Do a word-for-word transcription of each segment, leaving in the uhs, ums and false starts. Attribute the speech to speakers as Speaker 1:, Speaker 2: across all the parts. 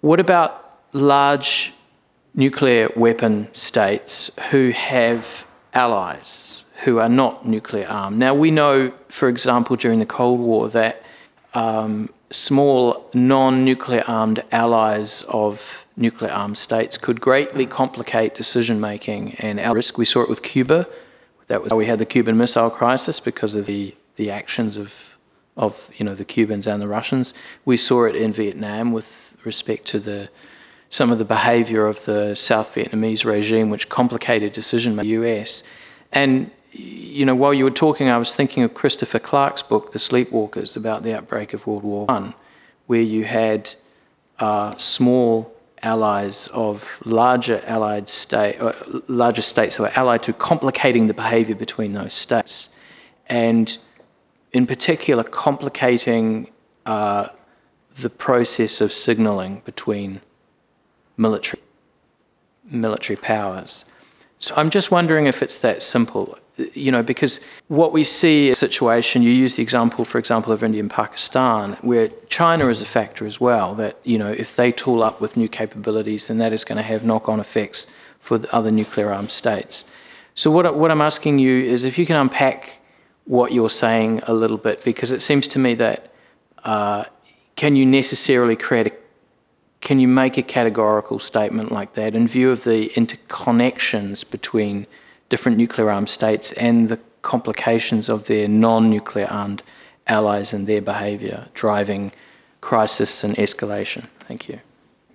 Speaker 1: what about large nuclear weapon states who have allies who are not nuclear armed? Now, we know, for example, during the Cold War that um, small non-nuclear armed allies of nuclear armed states could greatly complicate decision-making and our risk. We saw it with Cuba. That was how we had the Cuban Missile Crisis because of the, the actions of, of you know, the Cubans and the Russians. We saw it in Vietnam with respect to the some of the behaviour of the South Vietnamese regime, which complicated decision-making in the U S. And, you know, while you were talking, I was thinking of Christopher Clark's book, The Sleepwalkers, about the outbreak of World War One, where you had uh, small allies of larger allied state, uh, larger states that were allied to complicating the behaviour between those states, and in particular complicating uh, the process of signalling between military military powers. So I'm just wondering if it's that simple, you know, because what we see is a situation, you use the example, for example, of India and Pakistan, where China is a factor as well, that, you know, if they tool up with new capabilities, then that is going to have knock-on effects for the other nuclear-armed states. So what, what I'm asking you is if you can unpack what you're saying a little bit, because it seems to me that uh, can you necessarily create a Can you make a categorical statement like that in view of the interconnections between different nuclear armed states and the complications of their non-nuclear armed allies and their behaviour driving crisis and escalation? Thank you.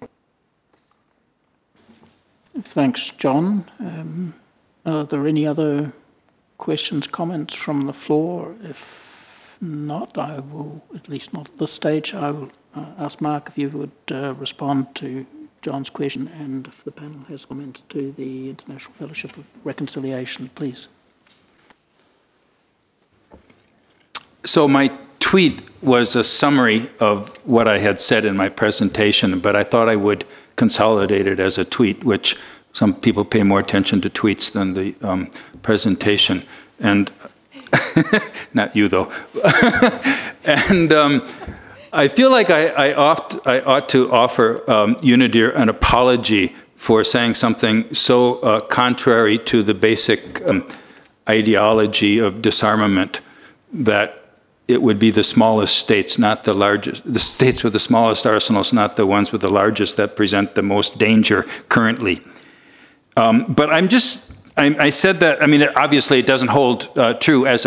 Speaker 2: Thanks, John. Um, are there any other questions, comments from the floor? If not, I will, at least not at this stage, I will Uh, ask Mark if you would uh, respond to John's question, and if the panel has comments to the International Fellowship of Reconciliation, please.
Speaker 3: So my tweet was a summary of what I had said in my presentation, but I thought I would consolidate it as a tweet, which some people pay more attention to tweets than the um, presentation. And not you, though. and um, I feel like I, I, oft, I ought to offer um, UNIDIR an apology for saying something so uh, contrary to the basic um, ideology of disarmament, that it would be the smallest states, not the largest, the states with the smallest arsenals, not the ones with the largest, that present the most danger currently. Um, but I'm just, I, I said that, I mean, obviously it doesn't hold uh, true as